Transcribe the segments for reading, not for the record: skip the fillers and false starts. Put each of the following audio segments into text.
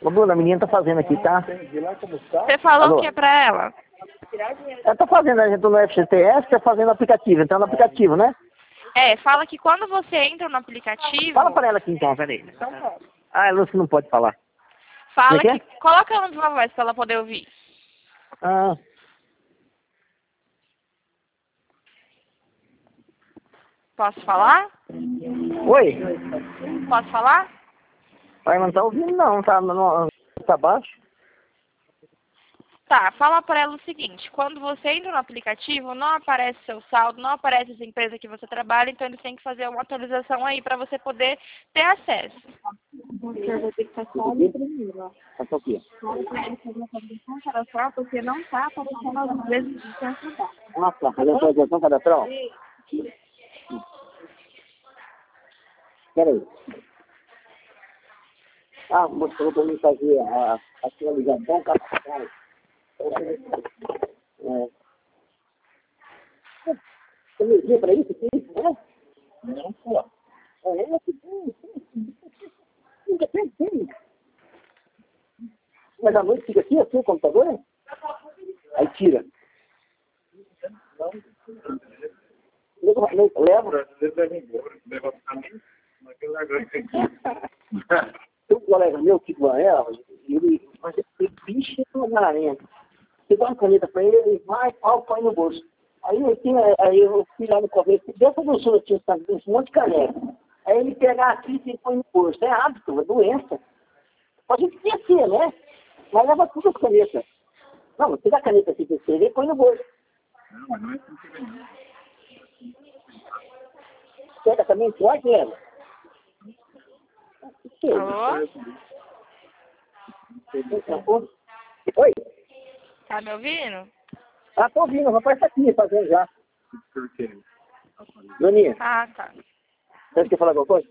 Ô, Bruna, a menina tá fazendo aqui, tá? Você falou Alô? o que é pra ela? Ela tá fazendo, a gente no FGTS, tá fazendo aplicativo, então no aplicativo, né? É, fala que quando você entra no aplicativo, Fala pra ela aqui então, peraí. Ah, ela não pode falar. fala Como é que... que Coloca ela na voz pra ela poder ouvir. Ah. Posso falar? Oi? Posso falar? Ela não tá ouvindo não, tá baixo. Tá, fala pra ela o seguinte, quando você entra no aplicativo, não aparece seu saldo, não aparece as empresas que você trabalha, então eles têm que fazer uma atualização aí pra você poder ter acesso. Você vai ter que estar só ali primeiro, ó. Tá aqui. Porque não tá aparecendo as vezes de ajudar. Ah, tá. Fazer atualização cadastral? Peraí. Ah, mostrou pra mim fazer a atualização cadastral. É. Você me viu pra isso? Né? Não, pô. É, que bom. Fica tranquilo. Mas à noite fica aqui, assim, o computador? Aí tira. Leva. Tem um colega meu que ele bicho lazarento. Você dá uma caneta pra ele, ele vai, pau, põe no bolso. Aí eu fui lá no começo, dentro do sul tinha um monte de caneta. Aí ele pega aqui e põe no bolso. É hábito, é doença. Pode esquecer, né? Mas leva tudo as canetas. Não, você dá a caneta assim pra escrever e põe no bolso. Não, mas não é assim que vem. Pega também, pode, leva. Alô? Oi? Tá me ouvindo? Ah, tô ouvindo, o rapaz tá aqui fazendo já. Doninha, Ah, tá. você quer falar alguma coisa?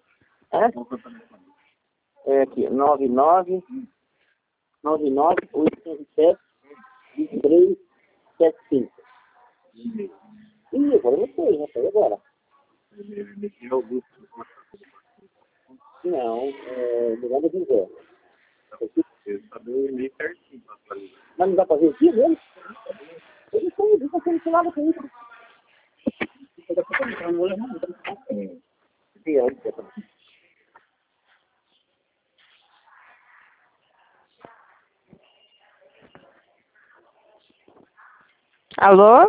É aqui, 99857-2375. Ih, agora eu não sei, né? Foi agora. Não, Miranda de Zé. Mas não dá pra ver aqui mesmo? Eu não sei, deixa eu não nada com isso. Alô?